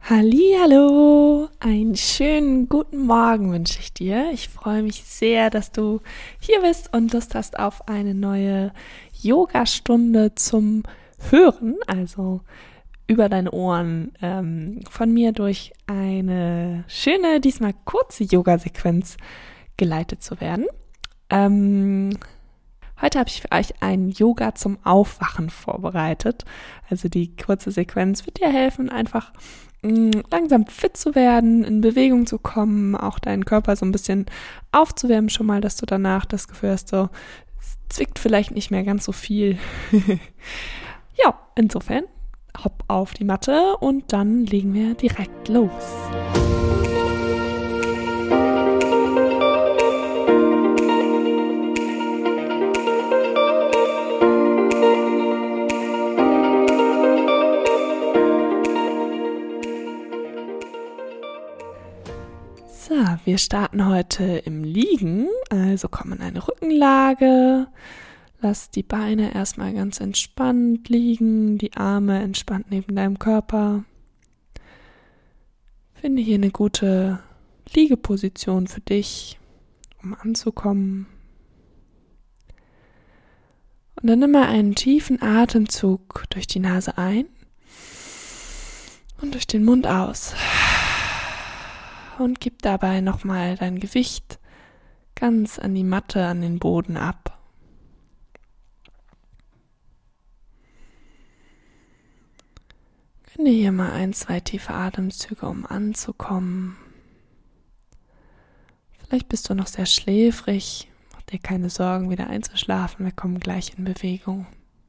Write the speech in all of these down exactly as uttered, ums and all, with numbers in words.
Hallihallo, einen schönen guten Morgen wünsche ich dir. Ich freue mich sehr, dass du hier bist und Lust hast auf eine neue Yogastunde zum Hören, also über deine Ohren, ähm, von mir durch eine schöne, diesmal kurze Yoga-Sequenz geleitet zu werden. Ähm, Heute habe ich für euch ein Yoga zum Aufwachen vorbereitet. Also die kurze Sequenz wird dir helfen, einfach mh, langsam fit zu werden, in Bewegung zu kommen, auch deinen Körper so ein bisschen aufzuwärmen schon mal, dass du danach das Gefühl hast, so, es zwickt vielleicht nicht mehr ganz so viel. Ja, insofern, hopp auf die Matte und dann legen wir direkt los. So, wir starten heute im Liegen, also komm in eine Rückenlage, lass die Beine erstmal ganz entspannt liegen, die Arme entspannt neben deinem Körper. Finde hier eine gute Liegeposition für dich, um anzukommen. Und dann nimm mal einen tiefen Atemzug durch die Nase ein und durch den Mund aus. Und gib dabei nochmal dein Gewicht ganz an die Matte, an den Boden ab. Gönn dir hier mal ein, zwei tiefe Atemzüge, um anzukommen. Vielleicht bist du noch sehr schläfrig, mach dir keine Sorgen, wieder einzuschlafen, wir kommen gleich in Bewegung.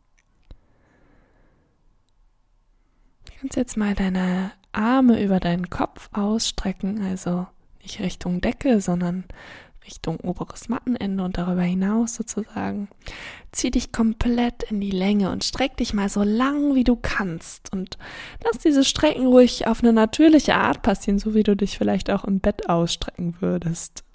Du kannst jetzt mal deine Arme über deinen Kopf ausstrecken, also nicht Richtung Decke, sondern Richtung oberes Mattenende und darüber hinaus sozusagen. Zieh dich komplett in die Länge und streck dich mal so lang, wie du kannst. Und lass diese Strecken ruhig auf eine natürliche Art passieren, so wie du dich vielleicht auch im Bett ausstrecken würdest.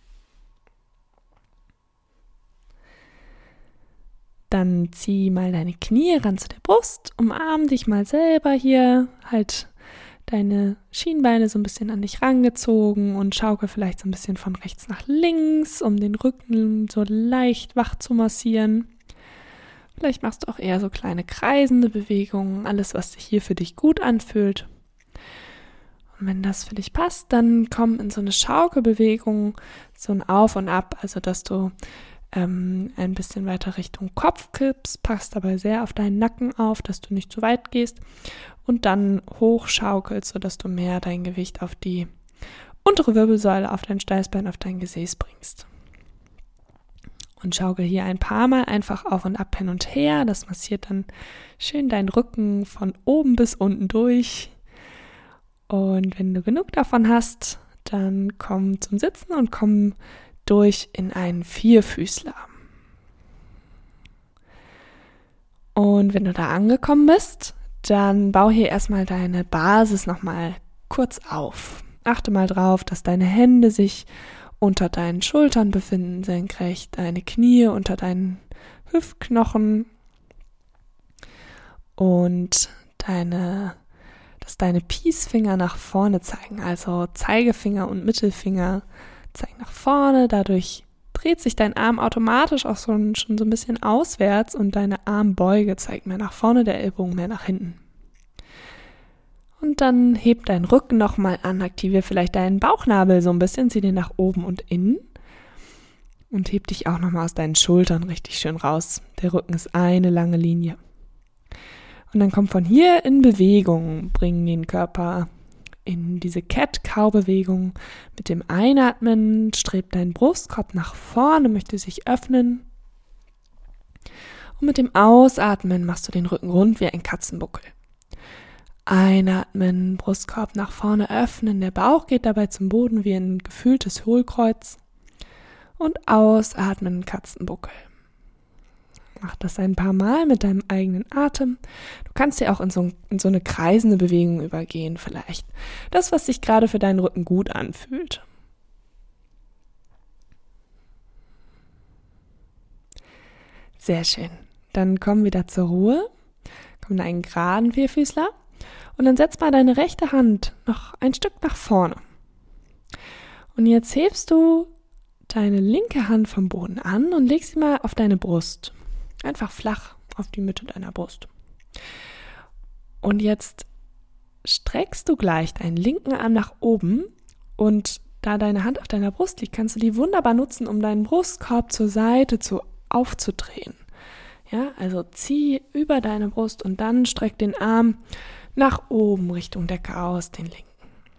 Dann zieh mal deine Knie ran zu der Brust, umarm dich mal selber hier, halt deine Schienbeine so ein bisschen an dich rangezogen und schaukel vielleicht so ein bisschen von rechts nach links, um den Rücken so leicht wach zu massieren. Vielleicht machst du auch eher so kleine kreisende Bewegungen, alles, was sich hier für dich gut anfühlt. Und wenn das für dich passt, dann komm in so eine Schaukelbewegung, so ein Auf und Ab, also dass du ähm, ein bisschen weiter Richtung Kopf kippst, passt dabei sehr auf deinen Nacken auf, dass du nicht zu weit gehst. Und dann hochschaukelst, sodass du mehr dein Gewicht auf die untere Wirbelsäule, auf dein Steißbein, auf dein Gesäß bringst. Und schaukel hier ein paar Mal einfach auf und ab hin und her. Das massiert dann schön deinen Rücken von oben bis unten durch. Und wenn du genug davon hast, dann komm zum Sitzen und komm durch in einen Vierfüßler. Und wenn du da angekommen bist, dann bau hier erstmal deine Basis nochmal kurz auf. Achte mal drauf, dass deine Hände sich unter deinen Schultern befinden, senkrecht, deine Knie unter deinen Hüftknochen und deine, dass deine Peacefinger nach vorne zeigen, also Zeigefinger und Mittelfinger zeigen nach vorne, dadurch dreht sich dein Arm automatisch auch so, schon so ein bisschen auswärts und deine Armbeuge zeigt mehr nach vorne, der Ellbogen mehr nach hinten. Und dann heb deinen Rücken nochmal an, aktiviere vielleicht deinen Bauchnabel so ein bisschen, zieh den nach oben und innen und heb dich auch nochmal aus deinen Schultern richtig schön raus. Der Rücken ist eine lange Linie. Und dann komm von hier in Bewegung, bring den Körper in diese Cat-Cow-Bewegung. Mit dem Einatmen strebt dein Brustkorb nach vorne, möchte sich öffnen. Und mit dem Ausatmen machst du den Rücken rund wie ein Katzenbuckel. Einatmen, Brustkorb nach vorne öffnen, der Bauch geht dabei zum Boden wie ein gefühltes Hohlkreuz. Und ausatmen, Katzenbuckel. Mach das ein paar Mal mit deinem eigenen Atem. Du kannst dir auch in so, in so eine kreisende Bewegung übergehen vielleicht. Das, was sich gerade für deinen Rücken gut anfühlt. Sehr schön. Dann komm wieder zur Ruhe. Komm in einen geraden Vierfüßler Und dann setz mal deine rechte Hand noch ein Stück nach vorne. Und jetzt hebst du deine linke Hand vom Boden an und legst sie mal auf deine Brust. Einfach flach auf die Mitte deiner Brust. Und jetzt streckst du gleich deinen linken Arm nach oben und da deine Hand auf deiner Brust liegt, kannst du die wunderbar nutzen, um deinen Brustkorb zur Seite zu, aufzudrehen. Ja, also zieh über deine Brust und dann streck den Arm nach oben Richtung Decke aus, den linken.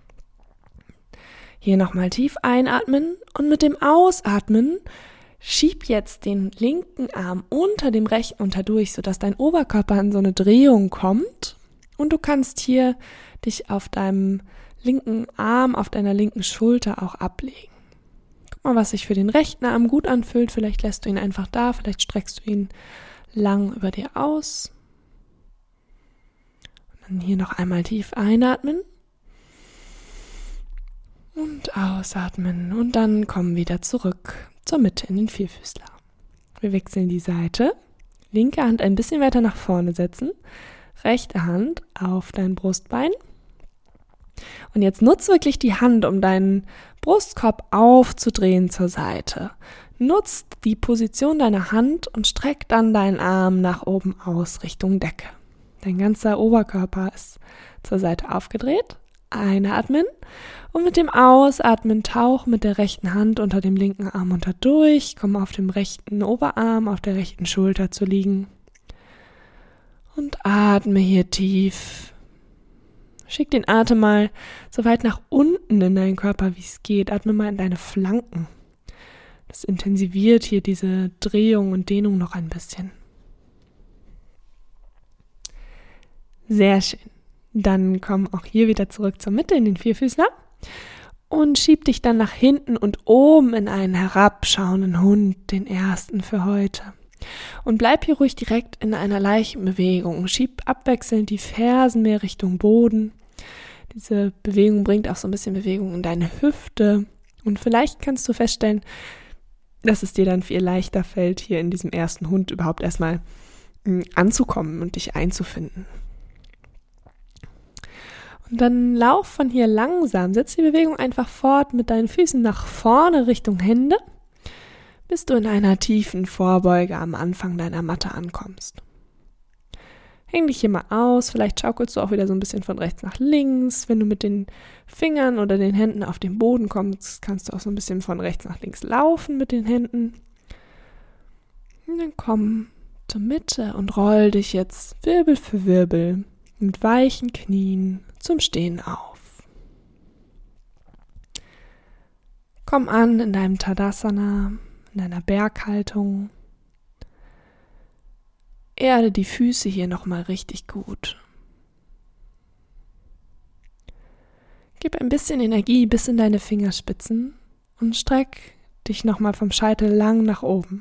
Hier nochmal tief einatmen und mit dem Ausatmen schieb jetzt den linken Arm unter dem rechten unterdurch, sodass dein Oberkörper in so eine Drehung kommt und du kannst hier dich auf deinem linken Arm, auf deiner linken Schulter auch ablegen. Guck mal, was sich für den rechten Arm gut anfühlt. Vielleicht lässt du ihn einfach da, vielleicht streckst du ihn lang über dir aus. Und dann hier noch einmal tief einatmen. Und ausatmen und dann kommen wir wieder zurück zur Mitte in den Vierfüßler. Wir wechseln die Seite. Linke Hand ein bisschen weiter nach vorne setzen. Rechte Hand auf dein Brustbein. Und jetzt nutz wirklich die Hand, um deinen Brustkorb aufzudrehen zur Seite. Nutz die Position deiner Hand und streck dann deinen Arm nach oben aus Richtung Decke. Dein ganzer Oberkörper ist zur Seite aufgedreht. Einatmen und mit dem Ausatmen tauch mit der rechten Hand unter dem linken Arm unter durch, komm auf dem rechten Oberarm, auf der rechten Schulter zu liegen und atme hier tief. Schick den Atem mal so weit nach unten in deinen Körper, wie es geht. Atme mal in deine Flanken. Das intensiviert hier diese Drehung und Dehnung noch ein bisschen. Sehr schön. Dann komm auch hier wieder zurück zur Mitte in den Vierfüßler und schieb dich dann nach hinten und oben in einen herabschauenden Hund, den ersten für heute. Und bleib hier ruhig direkt in einer leichten Bewegung. Schieb abwechselnd die Fersen mehr Richtung Boden. Diese Bewegung bringt auch so ein bisschen Bewegung in deine Hüfte. Und vielleicht kannst du feststellen, dass es dir dann viel leichter fällt, hier in diesem ersten Hund überhaupt erstmal anzukommen und dich einzufinden. Und dann lauf von hier langsam, setz die Bewegung einfach fort mit deinen Füßen nach vorne Richtung Hände, bis du in einer tiefen Vorbeuge am Anfang deiner Matte ankommst. Häng dich hier mal aus, vielleicht schaukelst du auch wieder so ein bisschen von rechts nach links. Wenn du mit den Fingern oder den Händen auf den Boden kommst, kannst du auch so ein bisschen von rechts nach links laufen mit den Händen. Und dann komm zur Mitte und roll dich jetzt Wirbel für Wirbel mit weichen Knien zum Stehen auf. Komm an in deinem Tadasana, in deiner Berghaltung. Erde die Füße hier nochmal richtig gut. Gib ein bisschen Energie bis in deine Fingerspitzen und streck dich nochmal vom Scheitel lang nach oben.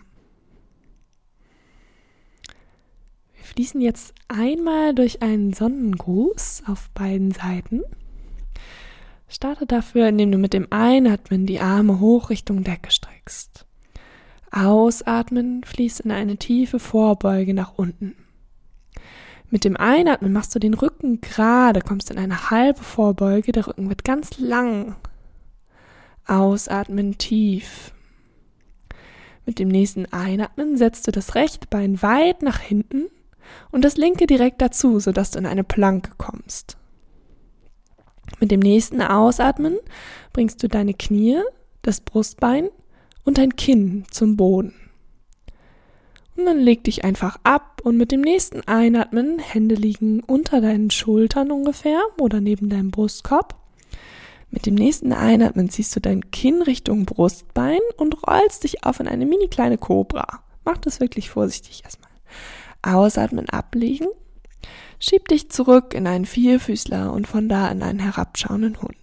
Wir fließen jetzt einmal durch einen Sonnengruß auf beiden Seiten. Starte dafür, indem du mit dem Einatmen die Arme hoch Richtung Decke streckst. Ausatmen, fließ in eine tiefe Vorbeuge nach unten. Mit dem Einatmen machst du den Rücken gerade, kommst in eine halbe Vorbeuge, der Rücken wird ganz lang. Ausatmen tief. Mit dem nächsten Einatmen setzt du das rechte Bein weit nach hinten und das linke direkt dazu, sodass du in eine Planke kommst. Mit dem nächsten Ausatmen bringst du deine Knie, das Brustbein und dein Kinn zum Boden. Und dann leg dich einfach ab und mit dem nächsten Einatmen, Hände liegen unter deinen Schultern ungefähr oder neben deinem Brustkorb. Mit dem nächsten Einatmen ziehst du dein Kinn Richtung Brustbein und rollst dich auf in eine mini kleine Kobra. Mach das wirklich vorsichtig erstmal. Ausatmen, ablegen. Schieb dich zurück in einen Vierfüßler und von da in einen herabschauenden Hund.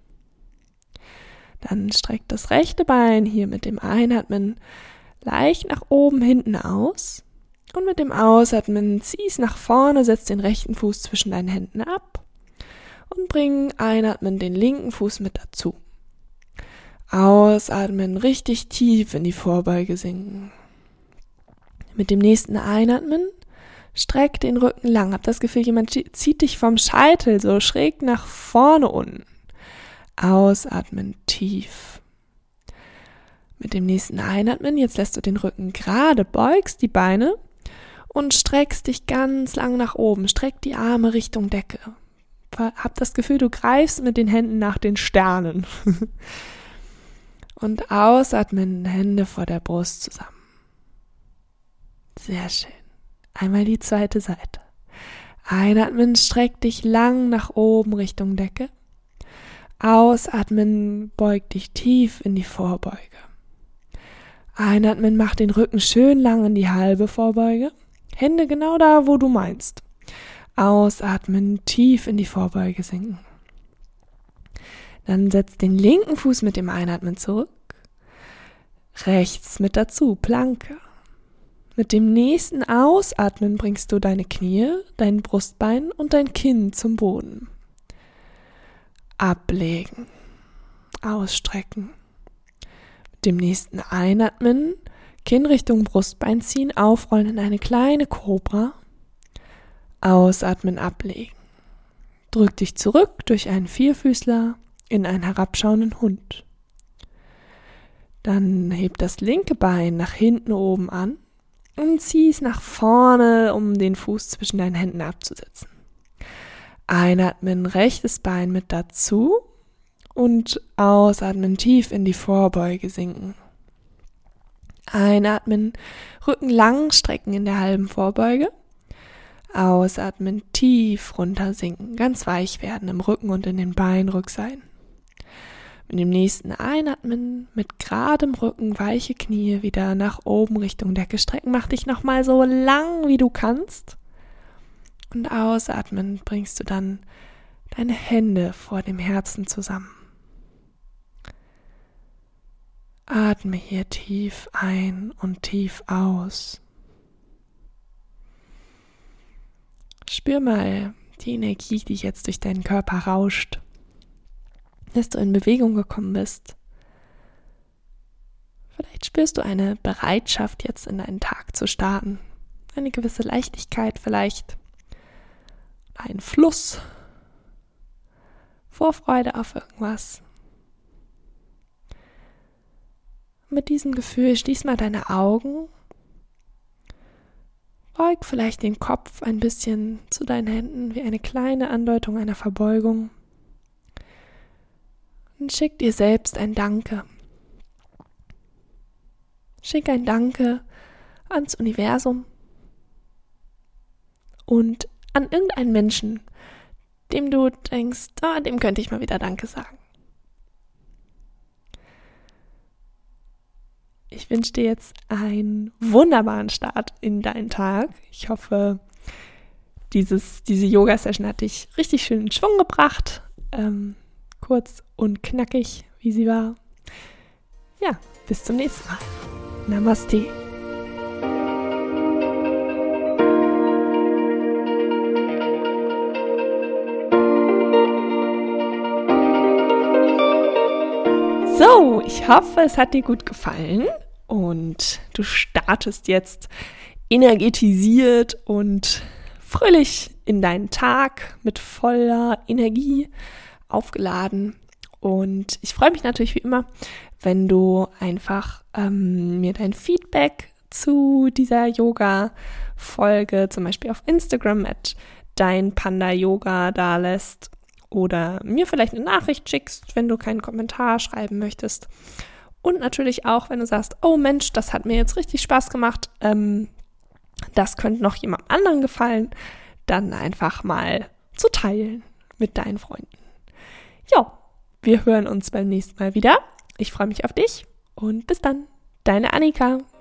Dann streck das rechte Bein hier mit dem Einatmen leicht nach oben hinten aus und mit dem Ausatmen zieh es nach vorne, setz den rechten Fuß zwischen deinen Händen ab und bring Einatmen den linken Fuß mit dazu. Ausatmen, richtig tief in die Vorbeuge sinken. Mit dem nächsten Einatmen Streck den Rücken lang. Hab das Gefühl, jemand zieht dich vom Scheitel so schräg nach vorne unten. Ausatmen tief. Mit dem nächsten Einatmen, jetzt lässt du den Rücken gerade, beugst die Beine und streckst dich ganz lang nach oben. Streck die Arme Richtung Decke. Hab das Gefühl, du greifst mit den Händen nach den Sternen. Und ausatmen, Hände vor der Brust zusammen. Sehr schön. Einmal die zweite Seite. Einatmen, streck dich lang nach oben Richtung Decke. Ausatmen, beug dich tief in die Vorbeuge. Einatmen, mach den Rücken schön lang in die halbe Vorbeuge. Hände genau da, wo du meinst. Ausatmen, tief in die Vorbeuge sinken. Dann setz den linken Fuß mit dem Einatmen zurück. Rechts mit dazu, Planke. Mit dem nächsten Ausatmen bringst du deine Knie, dein Brustbein und dein Kinn zum Boden. Ablegen. Ausstrecken. Mit dem nächsten Einatmen, Kinn Richtung Brustbein ziehen, aufrollen in eine kleine Kobra. Ausatmen, ablegen. Drück dich zurück durch einen Vierfüßler in einen herabschauenden Hund. Dann heb das linke Bein nach hinten oben an und zieh es nach vorne, um den Fuß zwischen deinen Händen abzusetzen. Einatmen, rechtes Bein mit dazu und ausatmen, tief in die Vorbeuge sinken. Einatmen, Rücken lang strecken in der halben Vorbeuge. Ausatmen, tief runter sinken, ganz weich werden im Rücken und in den Beinrückseiten. Mit dem nächsten Einatmen, mit geradem Rücken, weiche Knie wieder nach oben Richtung Decke strecken. Mach dich nochmal so lang, wie du kannst. Und ausatmen bringst du dann deine Hände vor dem Herzen zusammen. Atme hier tief ein und tief aus. Spür mal die Energie, die jetzt durch deinen Körper rauscht, dass du in Bewegung gekommen bist. Vielleicht spürst du eine Bereitschaft, jetzt in deinen Tag zu starten. Eine gewisse Leichtigkeit vielleicht. Ein Fluss. Vorfreude auf irgendwas. Mit diesem Gefühl schließ mal deine Augen. Beug vielleicht den Kopf ein bisschen zu deinen Händen, wie eine kleine Andeutung einer Verbeugung. Und schick dir selbst ein Danke. Schick ein Danke ans Universum und an irgendeinen Menschen, dem du denkst, ah, dem könnte ich mal wieder Danke sagen. Ich wünsche dir jetzt einen wunderbaren Start in deinen Tag. Ich hoffe, dieses, diese Yoga-Session hat dich richtig schön in Schwung gebracht. Ähm, kurz und knackig, wie sie war. Ja, bis zum nächsten Mal. Namaste. So, ich hoffe, es hat dir gut gefallen und du startest jetzt energetisiert und fröhlich in deinen Tag mit voller Energie aufgeladen. Und ich freue mich natürlich wie immer, wenn du einfach ähm, mir dein Feedback zu dieser Yoga-Folge zum Beispiel auf Instagram at deinpandayoga da lässt. Oder mir vielleicht eine Nachricht schickst, wenn du keinen Kommentar schreiben möchtest. Und natürlich auch, wenn du sagst, oh Mensch, das hat mir jetzt richtig Spaß gemacht, ähm, das könnte noch jemand anderen gefallen, dann einfach mal zu teilen mit deinen Freunden. Ja, wir hören uns beim nächsten Mal wieder. Ich freue mich auf dich und bis dann. Deine Annika.